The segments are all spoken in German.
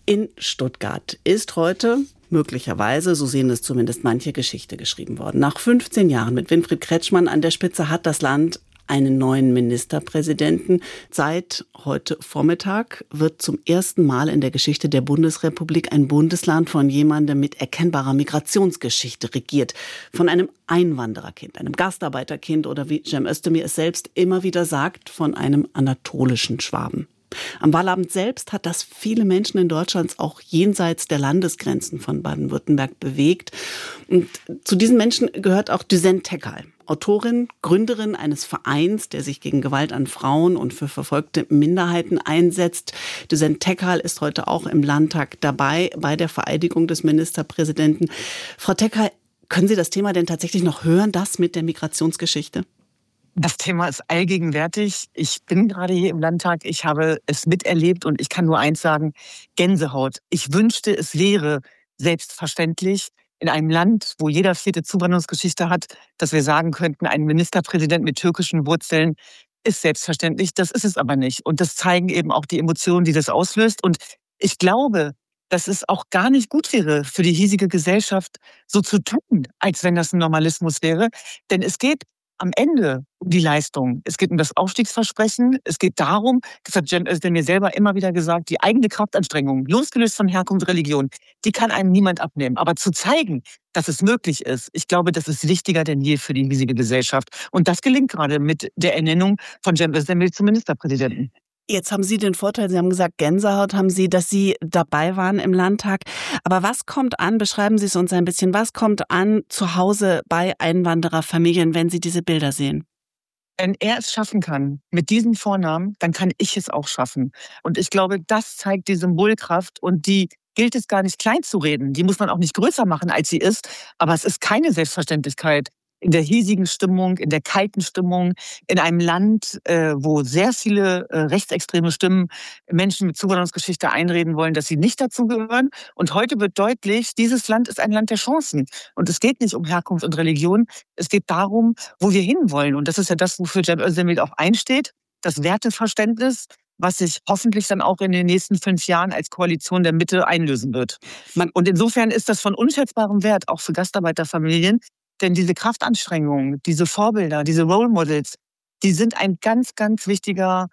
In Stuttgart ist heute möglicherweise, so sehen es zumindest manche, Geschichte geschrieben worden. Nach 15 Jahren mit Winfried Kretschmann an der Spitze hat das Land einen neuen Ministerpräsidenten. Seit heute Vormittag wird zum ersten Mal in der Geschichte der Bundesrepublik ein Bundesland von jemandem mit erkennbarer Migrationsgeschichte regiert. Von einem Einwandererkind, einem Gastarbeiterkind oder wie Cem Özdemir es selbst immer wieder sagt, von einem anatolischen Schwaben. Am Wahlabend selbst hat das viele Menschen in Deutschland auch jenseits der Landesgrenzen von Baden-Württemberg bewegt. Und zu diesen Menschen gehört auch Düsen Tekkal, Autorin, Gründerin eines Vereins, der sich gegen Gewalt an Frauen und für verfolgte Minderheiten einsetzt. Düsen Tekkal ist heute auch im Landtag dabei bei der Vereidigung des Ministerpräsidenten. Frau Tekkal, können Sie das Thema denn tatsächlich noch hören, das mit der Migrationsgeschichte? Das Thema ist allgegenwärtig. Ich bin gerade hier im Landtag. Ich habe es miterlebt und ich kann nur eins sagen, Gänsehaut. Ich wünschte, es wäre selbstverständlich in einem Land, wo jeder vierte Zuwanderungsgeschichte hat, dass wir sagen könnten, ein Ministerpräsident mit türkischen Wurzeln ist selbstverständlich. Das ist es aber nicht. Und das zeigen eben auch die Emotionen, die das auslöst. Und ich glaube, dass es auch gar nicht gut wäre für die hiesige Gesellschaft, so zu tun, als wenn das ein Normalismus wäre. Denn es geht am Ende um die Leistung. Es geht um das Aufstiegsversprechen. Es geht darum, das hat Cem Özdemir selber immer wieder gesagt, die eigene Kraftanstrengung, losgelöst von Herkunft und Religion, die kann einem niemand abnehmen. Aber zu zeigen, dass es möglich ist, ich glaube, das ist wichtiger denn je für die hiesige Gesellschaft. Und das gelingt gerade mit der Ernennung von Cem Özdemir zum Ministerpräsidenten. Jetzt haben Sie den Vorteil, Sie haben gesagt, Gänsehaut haben Sie, dass Sie dabei waren im Landtag. Aber was kommt an, beschreiben Sie es uns ein bisschen, was kommt an zu Hause bei Einwandererfamilien, wenn Sie diese Bilder sehen? Wenn er es schaffen kann, mit diesen Vornamen, dann kann ich es auch schaffen. Und ich glaube, das zeigt die Symbolkraft und die gilt es gar nicht klein zu reden. Die muss man auch nicht größer machen, als sie ist. Aber es ist keine Selbstverständlichkeit, in der hiesigen Stimmung, in der kalten Stimmung, in einem Land, wo sehr viele rechtsextreme Stimmen Menschen mit Zuwanderungsgeschichte einreden wollen, dass sie nicht dazugehören. Und heute wird deutlich, dieses Land ist ein Land der Chancen. Und es geht nicht um Herkunft und Religion. Es geht darum, wo wir hinwollen. Und das ist ja das, wofür Cem Özdemir auch einsteht. Das Werteverständnis, was sich hoffentlich dann auch in den nächsten 5 Jahren als Koalition der Mitte einlösen wird. Und insofern ist das von unschätzbarem Wert, auch für Gastarbeiterfamilien. Denn diese Kraftanstrengungen, diese Vorbilder, diese Role Models, die sind ein ganz, ganz wichtiger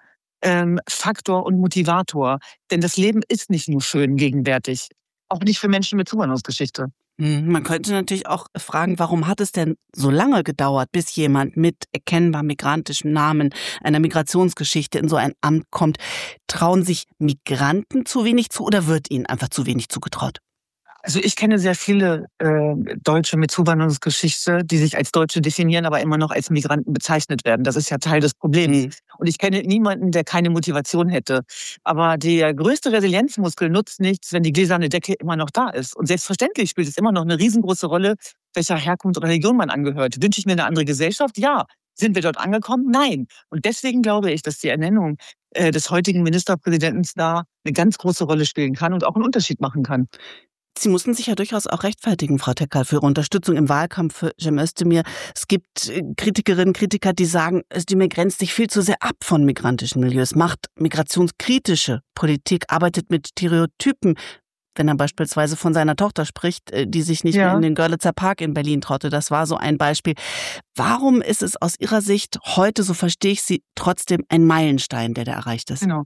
Faktor und Motivator. Denn das Leben ist nicht nur schön gegenwärtig. Auch nicht für Menschen mit Zuwanderungsgeschichte. Man könnte natürlich auch fragen, warum hat es denn so lange gedauert, bis jemand mit erkennbar migrantischem Namen, einer Migrationsgeschichte in so ein Amt kommt? Trauen sich Migranten zu wenig zu oder wird ihnen einfach zu wenig zugetraut? Also ich kenne sehr viele Deutsche mit Zuwanderungsgeschichte, die sich als Deutsche definieren, aber immer noch als Migranten bezeichnet werden. Das ist ja Teil des Problems. Und ich kenne niemanden, der keine Motivation hätte. Aber der größte Resilienzmuskel nutzt nichts, wenn die gläserne Decke immer noch da ist. Und selbstverständlich spielt es immer noch eine riesengroße Rolle, welcher Herkunft oder Religion man angehört. Wünsche ich mir eine andere Gesellschaft? Ja. Sind wir dort angekommen? Nein. Und deswegen glaube ich, dass die Ernennung des heutigen Ministerpräsidenten da eine ganz große Rolle spielen kann und auch einen Unterschied machen kann. Sie mussten sich ja durchaus auch rechtfertigen, Frau Tekkal, für Ihre Unterstützung im Wahlkampf für Cem Özdemir. Es gibt Kritikerinnen, Kritiker, die sagen, Özdemir grenzt sich viel zu sehr ab von migrantischen Milieus, macht migrationskritische Politik, arbeitet mit Stereotypen, wenn er beispielsweise von seiner Tochter spricht, die sich nicht mehr in den Görlitzer Park in Berlin traute. Das war so ein Beispiel. Warum ist es aus Ihrer Sicht heute, so verstehe ich Sie, trotzdem ein Meilenstein, der da erreicht ist? Genau.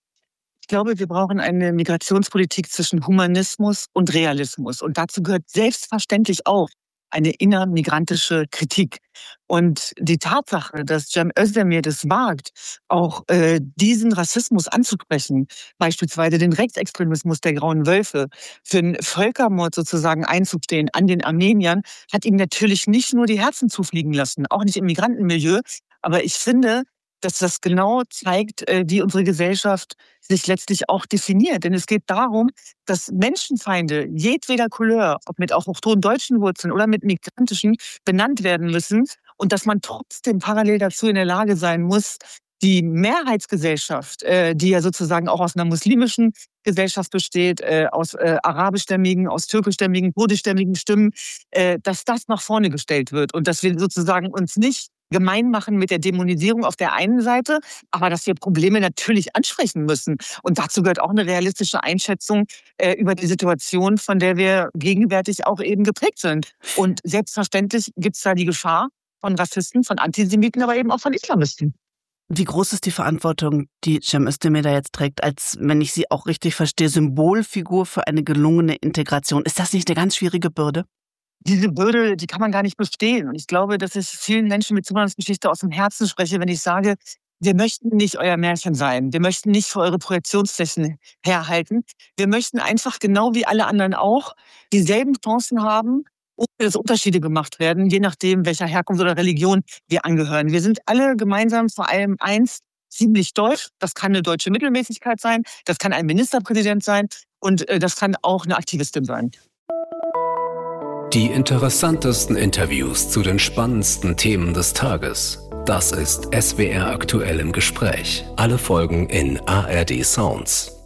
Ich glaube, wir brauchen eine Migrationspolitik zwischen Humanismus und Realismus. Und dazu gehört selbstverständlich auch eine innermigrantische Kritik. Und die Tatsache, dass Cem Özdemir das wagt, auch diesen Rassismus anzusprechen, beispielsweise den Rechtsextremismus der Grauen Wölfe, für einen Völkermord sozusagen einzustehen an den Armeniern, hat ihm natürlich nicht nur die Herzen zufliegen lassen, auch nicht im Migrantenmilieu. Aber ich finde, dass das genau zeigt, wie unsere Gesellschaft sich letztlich auch definiert. Denn es geht darum, dass Menschenfeinde jedweder Couleur, ob mit auch autochthonen deutschen Wurzeln oder mit migrantischen, benannt werden müssen und dass man trotzdem parallel dazu in der Lage sein muss, die Mehrheitsgesellschaft, die ja sozusagen auch aus einer muslimischen Gesellschaft besteht, aus arabischstämmigen, aus türkischstämmigen, kurdischstämmigen Stimmen, dass das nach vorne gestellt wird und dass wir sozusagen uns nicht gemein machen mit der Dämonisierung auf der einen Seite, aber dass wir Probleme natürlich ansprechen müssen. Und dazu gehört auch eine realistische Einschätzung über die Situation, von der wir gegenwärtig auch eben geprägt sind. Und selbstverständlich gibt es da die Gefahr von Rassisten, von Antisemiten, aber eben auch von Islamisten. Wie groß ist die Verantwortung, die Cem Özdemir da jetzt trägt, als, wenn ich Sie auch richtig verstehe, Symbolfigur für eine gelungene Integration? Ist das nicht eine ganz schwierige Bürde? Diese Bürde, die kann man gar nicht bestehen. Und ich glaube, dass ich vielen Menschen mit Zuwanderungsgeschichte aus dem Herzen spreche, wenn ich sage, wir möchten nicht euer Märchen sein. Wir möchten nicht für eure Projektionsflächen herhalten. Wir möchten einfach genau wie alle anderen auch dieselben Chancen haben, ohne dass Unterschiede gemacht werden, je nachdem, welcher Herkunft oder Religion wir angehören. Wir sind alle gemeinsam vor allem eins, ziemlich deutsch. Das kann eine deutsche Mittelmäßigkeit sein, das kann ein Ministerpräsident sein und das kann auch eine Aktivistin sein. Die interessantesten Interviews zu den spannendsten Themen des Tages. Das ist SWR aktuell im Gespräch. Alle Folgen in ARD Sounds.